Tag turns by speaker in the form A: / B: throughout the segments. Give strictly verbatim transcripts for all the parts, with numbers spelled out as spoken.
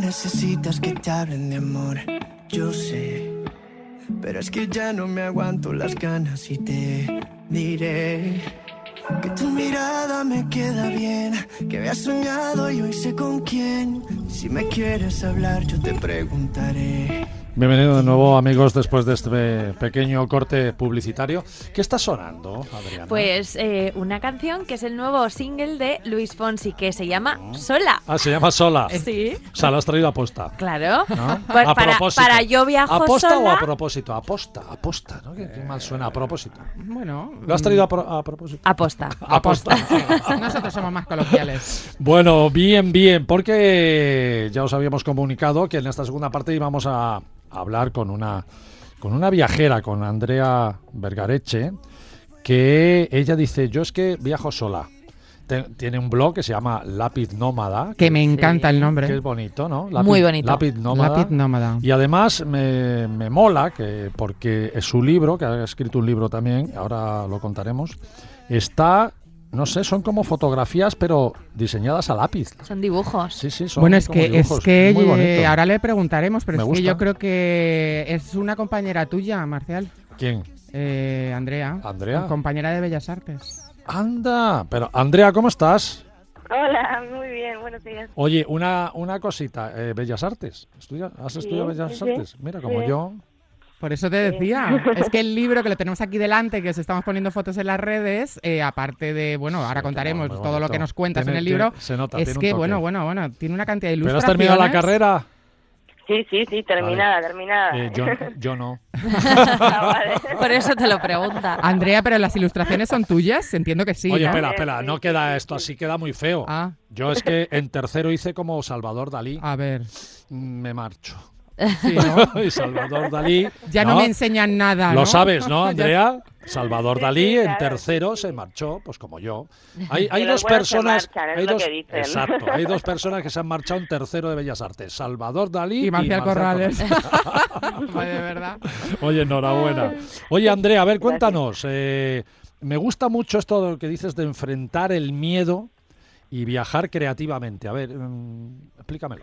A: necesitas que te hablen de amor, yo sé. Pero es que ya no me aguanto las ganas y te diré que tu mirada me queda bien, que había soñado y hoy sé con quién. Si me quieres hablar yo te preguntaré.
B: Bienvenido de nuevo, amigos, después de este pequeño corte publicitario. ¿Qué está sonando, Adriana?
C: Pues eh, una canción que es el nuevo single de Luis Fonsi, que se llama Sola.
B: Ah, se llama Sola.
C: Sí.
B: O sea, lo has traído a posta.
C: Claro.
B: ¿No?
C: Por,
B: A
C: para,
B: propósito.
C: para yo viajo
B: ¿Aposta
C: sola.
B: o a propósito? Aposta, aposta, ¿no? Qué, qué mal suena, a propósito.
D: Bueno.
B: ¿Lo has traído a, pro, a propósito?
C: Aposta.
B: Aposta.
D: Nosotros somos más coloquiales.
B: Bueno, bien, bien, porque ya os habíamos comunicado que en esta segunda parte íbamos a hablar con una con una viajera, con Andrea Vergareche, que ella dice, yo es que viajo sola. Te, tiene un blog que se llama Lápiz Nómada.
D: Que me encanta
C: sí.
D: el nombre.
B: Que es bonito, ¿no? Lápiz,
C: Muy bonito.
B: Lápiz Nómada.
D: Lápiz Nómada.
B: Y además me, me mola, que porque es su libro, que ha escrito un libro también, ahora lo contaremos, está... No sé, son como fotografías, pero diseñadas a lápiz.
C: Son dibujos.
B: Sí, sí, son
D: Bueno, es
B: como
D: que,
B: dibujos.
D: es que
B: Muy
D: eh,
B: bonito.
D: ahora le preguntaremos, pero
B: Me
D: es
B: gusta.
D: que yo creo que es una compañera tuya, Marcial.
B: ¿Quién?
D: Eh, Andrea.
B: ¿Andrea?
D: Compañera de Bellas Artes.
B: Anda, pero Andrea, ¿cómo estás?
E: Hola, muy bien, buenos días.
B: Oye, una, una cosita, eh, Bellas Artes. ¿Estudia, ¿Has
E: Sí,
B: estudiado Bellas
E: sí, sí.
B: Artes? Mira, como
E: Sí.
B: yo.
D: Por eso te decía, es que el libro que lo tenemos aquí delante, que os estamos poniendo fotos en las redes, eh, aparte de, bueno, ahora
B: Sí,
D: contaremos
B: muy
D: todo lo
B: bonito.
D: que nos cuentas
B: Tiene-
D: en el libro,
B: tiene- se nota,
D: es
B: tiene un
D: que,
B: toque.
D: bueno, bueno, bueno, tiene una cantidad de
B: ¿Pero has
D: ilustraciones.
B: terminado la carrera?
E: Sí, sí, sí, terminada, terminada.
B: Eh, yo, yo no.
E: Ah, vale.
C: Por eso te lo pregunta.
D: Andrea, pero las ilustraciones son tuyas, entiendo que sí,
B: Oye,
D: ¿no?
B: espera, espera, no queda esto así, queda muy feo.
D: Ah,
B: Yo es que en tercero hice como Salvador Dalí.
D: a ver.
B: Me marcho.
D: Sí, ¿no?
B: Y Salvador Dalí...
D: Ya no, me enseñan nada, ¿no?
B: Lo sabes, ¿no,
D: Ya-
B: Andrea? Salvador
E: Sí,
B: Dalí
E: sí,
B: en
E: claro,
B: tercero
E: sí,
B: se
E: sí.
B: marchó, pues como yo. Hay, hay
E: Que
B: dos
E: los buenos se
B: personas,
E: marchan, es
B: hay
E: lo
B: dos,
E: que dicen.
B: exacto, hay dos personas que se han marchado en tercero de Bellas Artes, Salvador Dalí
D: Y Marcial Corrales.
B: Corrales.
D: Ay, de verdad.
B: Oye, enhorabuena. Oye, Andrea, a ver, cuéntanos. Eh, me gusta mucho esto de lo que dices de enfrentar el miedo y viajar creativamente. A ver, mm, explícamelo.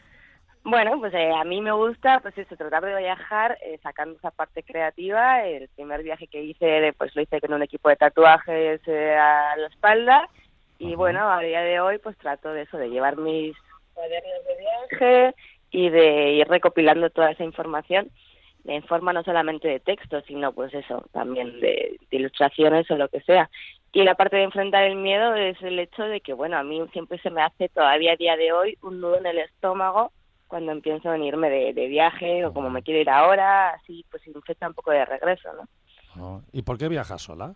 E: Bueno, pues eh, a mí me gusta, pues eso, tratar de viajar eh, sacando esa parte creativa. El primer viaje que hice, pues lo hice con un equipo de tatuajes eh, a la espalda. Y
B: Ajá.
E: bueno, a día de hoy, pues trato de eso, de llevar mis cuadernos de viaje y de ir recopilando toda esa información en forma no solamente de texto, sino pues eso, también de, de ilustraciones o lo que sea. Y la parte de enfrentar el miedo es el hecho de que, bueno, a mí siempre se me hace todavía a día de hoy un nudo en el estómago cuando empiezo en irme de, de viaje o como me quiero ir ahora, así pues sin fecha un poco de regreso, ¿no?
B: Oh, ¿y por qué viajas sola?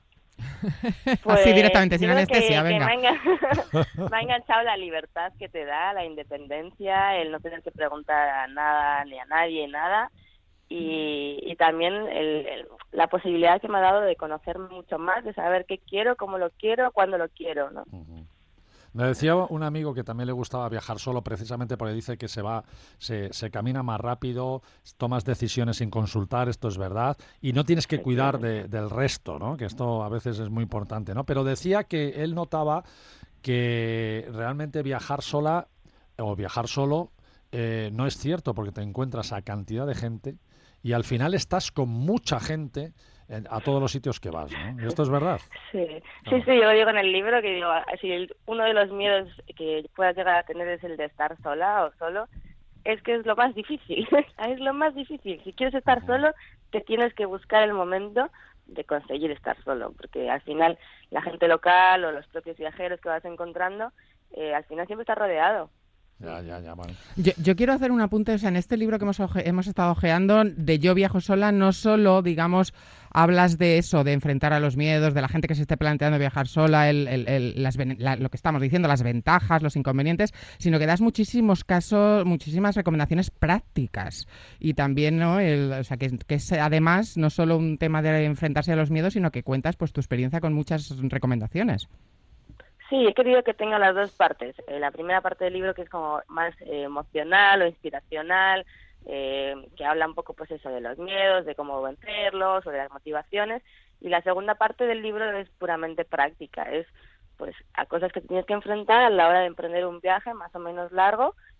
D: Así directamente,
E: yo
D: sin
E: creo
D: anestesia,
E: que,
D: venga.
E: Que me, ha engan- me ha enganchado la libertad que te da, la independencia, el no tener que preguntar a nada ni a nadie nada. Y, y también el, el- la posibilidad que me ha dado de conocerme mucho más, de saber qué quiero, cómo lo quiero, cuándo lo quiero, ¿no?
B: Ujú. Me decía un amigo que también le gustaba viajar solo precisamente porque dice que se va, se, se camina más rápido, tomas decisiones sin consultar, esto es verdad, y no tienes que cuidar de, del resto, ¿no? Que esto a veces es muy importante, ¿no? Pero decía que él notaba que realmente viajar sola o viajar solo eh, no es cierto porque te encuentras a cantidad de gente y al final estás con mucha gente en- a todos los sitios que vas, ¿no? ¿Y esto es verdad?
E: Sí, sí, sí, yo lo digo en el libro que digo, si el- uno de los miedos que puedas llegar a tener es el de estar sola o solo, es que es lo más difícil, es lo más difícil. Si quieres estar solo, te tienes que buscar el momento de conseguir estar solo, porque al final la gente local o los propios viajeros que vas encontrando, eh, al final siempre estás rodeado.
B: Ya, ya, ya, bueno.
D: Yo, yo quiero hacer un apunte, o sea, en este libro que hemos, oje- hemos estado ojeando, de Yo viajo sola, no solo, digamos, hablas de eso, de enfrentar a los miedos, de la gente que se esté planteando viajar sola, el, el, el- las, ven- la- lo que estamos diciendo, las ventajas, los inconvenientes, sino que das muchísimos casos, muchísimas recomendaciones prácticas. Y también, ¿no? El, o sea, que, que es además no solo un tema de enfrentarse a los miedos, sino que cuentas pues tu experiencia con muchas recomendaciones.
E: Sí, he querido que tenga las dos partes. Eh, la primera parte del libro que es como más eh, emocional o inspiracional, eh, que habla un poco pues eso de los miedos, de cómo vencerlos o de las motivaciones. Y la segunda parte del libro es puramente práctica, es pues a cosas que tienes que enfrentar a la hora de emprender un viaje más o menos largo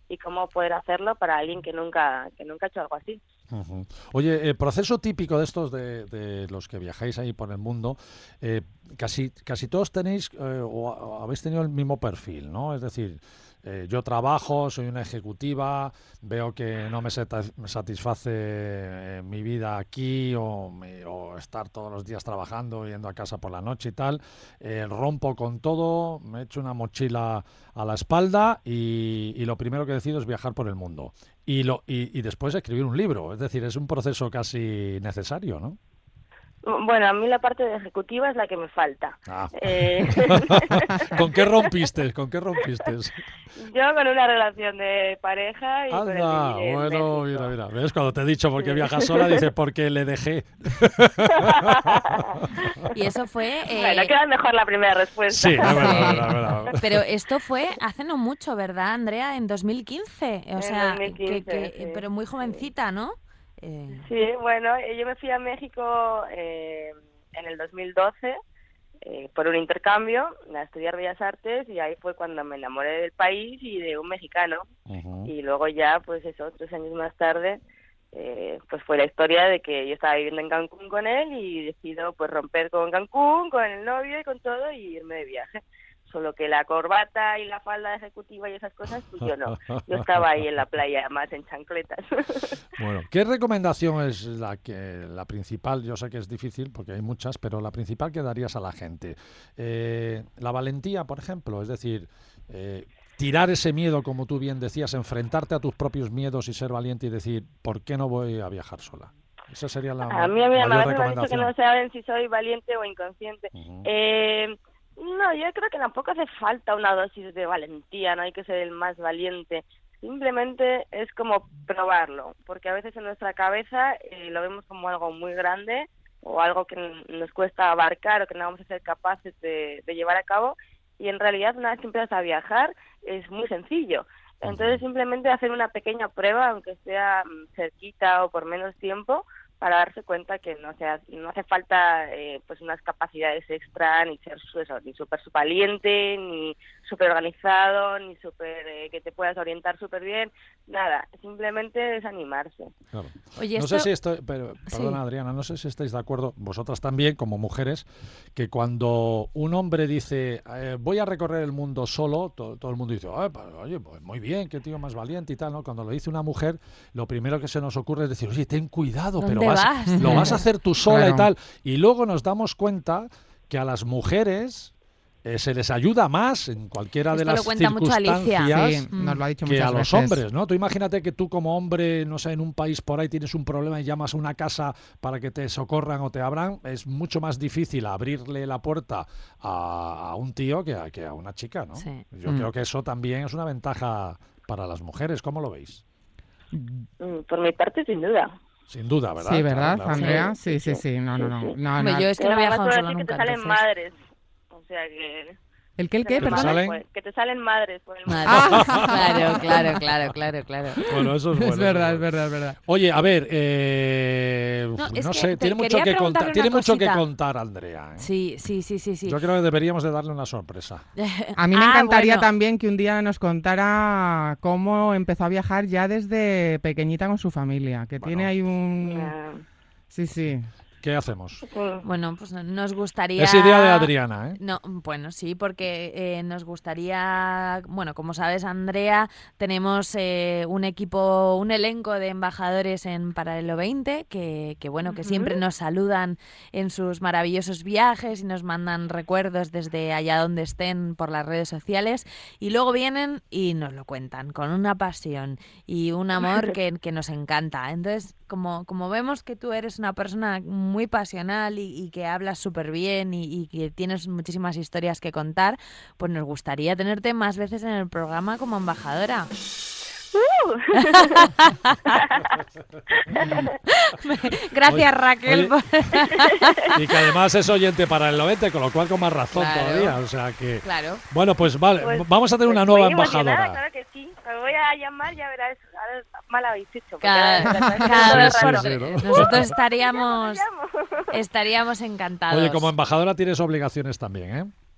E: y cómo poder hacerlo para alguien que nunca que nunca ha hecho algo así.
B: Uh-huh. Oye, el proceso típico de estos de, de los que viajáis ahí por el mundo, eh, casi casi todos tenéis eh, o habéis tenido el mismo perfil, ¿no? Es decir, eh, yo trabajo, soy una ejecutiva, veo que no me satisface eh, mi vida aquí o, me, o estar todos los días trabajando, yendo a casa por la noche y tal, eh, rompo con todo, me echo una mochila a la espalda y, y lo primero que decido es viajar por el mundo. Y, lo, y, y después escribir un libro, es decir, es un proceso casi necesario, ¿no?
E: Bueno, a mí la parte de ejecutiva es la que me falta.
B: Ah.
E: Eh...
B: ¿Con qué rompiste? ¿Con qué rompiste?
E: Yo con una relación de pareja y
B: Anda,
E: con el vivir en
B: bueno,
E: México.
B: mira, mira. ¿Ves? Cuando te he dicho por qué viajas sola, dices porque le dejé.
C: Y eso fue... Eh...
E: Bueno, queda mejor la primera respuesta.
B: Sí, es verdad, es verdad, es verdad.
C: Pero esto fue hace no mucho, ¿verdad, Andrea? En dos mil quince. O
E: En
C: sea,
E: dos mil quince,
C: que, que,
E: sí.
C: pero muy jovencita, ¿no? Eh...
E: Sí, bueno, yo me fui a México eh, en el dos mil doce eh, por un intercambio a estudiar Bellas Artes y ahí fue cuando me enamoré del país y de un mexicano.
B: Uh-huh.
E: Y luego ya, pues eso, tres años más tarde, eh, pues fue la historia de que yo estaba viviendo en Cancún con él y decido pues romper con Cancún, con el novio y con todo y irme de viaje. Solo que la corbata y la falda ejecutiva y esas cosas, pues yo no. Yo estaba ahí en la playa, más en chancletas.
B: Bueno, ¿qué recomendación es la que la principal? Yo sé que es difícil porque hay muchas, pero la principal que darías a la gente. Eh, la valentía, por ejemplo, es decir, eh, tirar ese miedo, como tú bien decías, enfrentarte a tus propios miedos y ser valiente y decir, ¿por qué no voy a viajar sola? Esa sería la
E: a mí, a mí
B: mayor
E: me ha
B: recomendación.
E: dicho que no saben si soy valiente o inconsciente.
B: Uh-huh.
E: Eh... No, yo creo que tampoco hace falta una dosis de valentía, no hay que ser el más valiente. Simplemente es como probarlo, porque a veces en nuestra cabeza eh, lo vemos como algo muy grande o algo que nos cuesta abarcar o que no vamos a ser capaces de, de llevar a cabo y en realidad una vez que empiezas a viajar es muy sencillo. Entonces simplemente hacer una pequeña prueba, aunque sea cerquita o por menos tiempo, para darse cuenta que no, sea, no hace falta eh, pues unas capacidades extra, ni ser eso, ni súper valiente, ni súper organizado, ni súper eh, que te puedas orientar súper bien, nada, simplemente es animarse.
B: Claro.
C: Oye,
B: no
C: esto...
B: sé si estoy, pero, perdona
C: sí.
B: Adriana, no sé si estáis de acuerdo, vosotras también, como mujeres, que cuando un hombre dice eh, voy a recorrer el mundo solo, todo, todo el mundo dice, oye, pues muy bien, qué tío más valiente y tal, ¿no? Cuando lo dice una mujer, lo primero que se nos ocurre es decir, oye, ten cuidado, pero vas,
C: vas?
B: lo vas a hacer tú sola
D: Claro.
B: y tal. Y luego nos damos cuenta que a las mujeres eh, se les ayuda más en cualquiera
C: Esto
B: de las
C: lo cuenta mucho Alicia.
B: circunstancias
D: Sí, nos lo ha dicho
B: que
D: muchas
B: a los
D: veces.
B: hombres, ¿no? Tú imagínate que tú como hombre, no sé, en un país por ahí tienes un problema y llamas a una casa para que te socorran o te abran, es mucho más difícil abrirle la puerta a, a un tío que a, que a una chica, ¿no?
C: Sí.
B: Yo
D: Mm.
B: creo que eso también es una ventaja para las mujeres. ¿Cómo lo veis?
E: Por mi parte, sin duda.
B: Sin duda, ¿verdad?
D: Sí, ¿verdad,
B: Claro, claro.
D: Andrea?
E: Sí,
D: Sí, sí,
E: sí,
D: sí. No, no, no.
E: sí, sí.
D: no,
C: Hombre,
D: no.
C: yo es que no he
E: Además,
C: viajado
E: puedo
C: sola
E: decir que
C: nunca,
E: te salen
C: entonces...
E: madres. O sea que...
D: ¿El qué, el qué,
E: que te
D: perdón?
B: salen-
E: pues, que te salen madres por el
C: Madre.
E: mundo.
C: Claro, claro, claro, claro, claro.
B: Bueno, eso es bueno.
D: Es verdad,
B: eso
D: es verdad, es verdad.
B: Oye, a ver, eh,
C: No,
B: no,
C: es que
B: sé,
C: te
B: tiene mucho
C: quería
B: que
C: preguntarle
B: contar,
C: una
B: tiene mucho que
C: cosita.
B: contar, Andrea. ¿eh?
C: Sí, sí, sí, sí, sí.
B: Yo creo que deberíamos de darle una sorpresa.
D: A mí me
C: Ah,
D: encantaría
C: bueno.
D: también que un día nos contara cómo empezó a viajar ya desde pequeñita con su familia, que
B: Bueno.
D: tiene ahí un...
E: Ah,
D: Sí, sí.
B: ¿Qué hacemos?
E: sí.
C: Bueno, pues nos gustaría...
B: Es idea de Adriana, ¿eh?
C: No, bueno, sí, porque eh, nos gustaría, bueno, como sabes, Andrea, tenemos eh, un equipo, un elenco de embajadores en Paralelo veinte que, que bueno, que
E: Ujú.
C: siempre nos saludan en sus maravillosos viajes y nos mandan recuerdos desde allá donde estén por las redes sociales y luego vienen y nos lo cuentan con una pasión y un amor que, que nos encanta. Entonces, como, como vemos que tú eres una persona muy pasional y, y que hablas súper bien y, y que tienes muchísimas historias que contar, pues nos gustaría tenerte más veces en el programa como embajadora. Gracias,
B: Oye,
C: Raquel.
B: oye,
C: por-
B: Y que además es oyente para el noventa, con lo cual con más razón
C: Claro.
B: todavía. O sea que.
C: Claro.
B: Bueno, pues vale,
E: Pues-
B: vamos a tener
E: pues
B: una nueva
E: muy emocionada,
B: embajadora.
E: Claro que sí. Me voy a llamar, ya verás. Ahora mal habéis hecho. porque
C: Cada,
E: ahora- ahora-
C: cada
E: ahora-
C: vez
B: Sí,
C: por-
B: sí, ¿no?
C: Nosotros estaríamos,
E: llamo.
C: estaríamos encantados.
B: Oye, como embajadora tienes obligaciones también, ¿eh?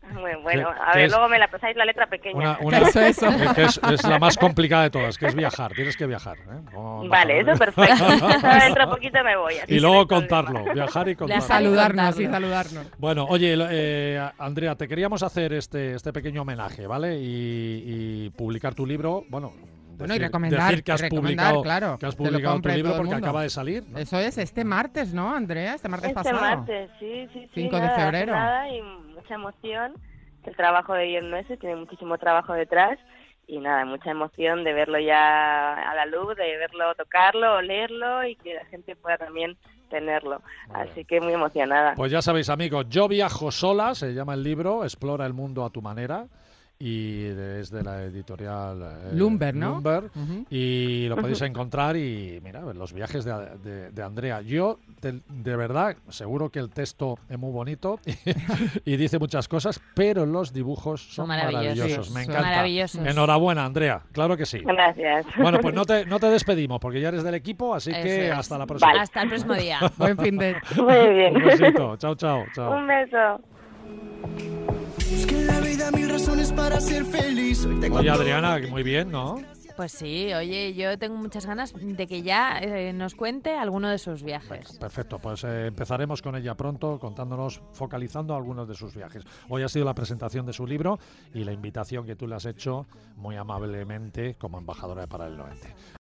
E: Muy bueno.
B: Que-
E: A
B: que
E: ver,
B: es
E: luego me la pasáis la letra pequeña.
B: Una, una-
D: Eso, eso.
B: eh, que es, es la más complicada de todas, que es viajar. Tienes que viajar. ¿eh? Como
E: Vale, eso
B: embajador.
E: perfecto. Dentro de poquito me voy. así
B: Y
E: que
B: luego
E: no hay problema.
B: contarlo, viajar y contarlo.
C: Viajar y
D: Saludarnos, sí,
C: contarlo.
D: saludarnos.
B: Bueno, oye, lo- eh, Andrea, te queríamos hacer este, este pequeño homenaje, ¿vale? Y, y publicar tu libro, bueno,
D: Bueno, y
B: decir,
D: recomendar,
B: decir que has
D: recomendar,
B: publicado,
D: claro,
B: que has
D: que lo
B: publicado tu
D: compre
B: libro
D: todo el
B: porque
D: mundo.
B: acaba de salir, ¿no?
D: Eso es este martes, ¿no, Andrea? Este martes
E: Este
D: pasado.
E: martes, sí, sí, sí.
D: cinco de
E: nada,
D: febrero.
E: Nada, y mucha emoción. El trabajo de diez meses tiene muchísimo trabajo detrás. Y nada, mucha emoción de verlo ya a la luz, de verlo, tocarlo, olerlo y que la gente pueda también tenerlo.
B: Muy
E: Así
B: bien.
E: que muy emocionada.
B: Pues ya sabéis, amigos, Yo viajo sola, se llama el libro, explora el mundo a tu manera. Y de- es de la editorial eh,
D: Lumber, ¿no?
B: Lumber.
D: Ujú.
B: Y lo podéis encontrar y mira, los viajes de, de- de Andrea. Yo, de, de verdad, seguro que el texto es muy bonito y, y dice muchas cosas, pero los dibujos son
C: Son maravillosos.
B: maravillosos.
D: Sí,
B: Me
D: son
B: encanta.
C: maravillosos.
B: Enhorabuena, Andrea. Claro que sí.
E: Gracias.
B: Bueno, pues no te, no te despedimos porque ya eres del equipo, así
C: Eso
B: que
C: es.
B: hasta la próxima.
E: Vale.
C: Hasta el próximo día.
D: Buen fin de...
E: Muy bien.
B: Un besito. Chao, chao, chao.
E: Un beso.
A: Es que en la vida mil razones para ser feliz. Hoy tengo
B: Oye,
A: todo.
B: Adriana, muy bien, ¿no?
C: Pues sí, oye, yo tengo muchas ganas de que ya eh, nos cuente alguno de sus viajes.
B: Perfecto, pues eh, empezaremos con ella pronto, contándonos, focalizando algunos de sus viajes. Hoy ha sido la presentación de su libro y la invitación que tú le has hecho muy amablemente como embajadora de Paralelo veinte.